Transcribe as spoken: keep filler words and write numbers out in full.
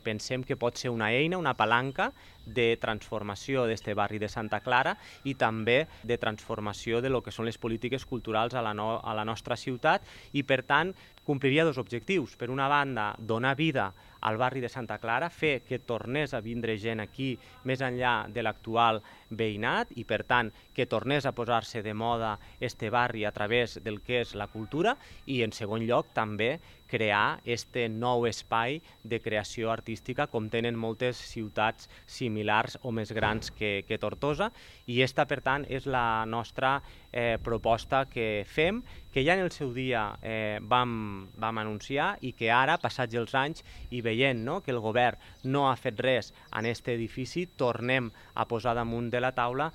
Pensem que pot ser una eina, una palanca de transformació d'este barri de Santa Clara i també de transformació de lo que són les polítiques culturals a la, no, a la nostra ciutat i, per tant, compliria dos objectius. Per una banda, donar vida al barri de Santa Clara, fer que tornés a vindre gent aquí més enllà de l'actual veïnat i, per tant, que tornés a posar-se de moda este barri a través del que és la cultura i, en segon lloc, també crear este nou espai de creació artística com tenen moltes ciutats similars o més grans que, que Tortosa i esta, per tant, és la nostra eh, proposta que fem, que ja en el seu dia eh, vam, vam anunciar i que ara, passats els anys i veient no, que el govern no ha fet res en aquest edifici, tornem a posar damunt de la taula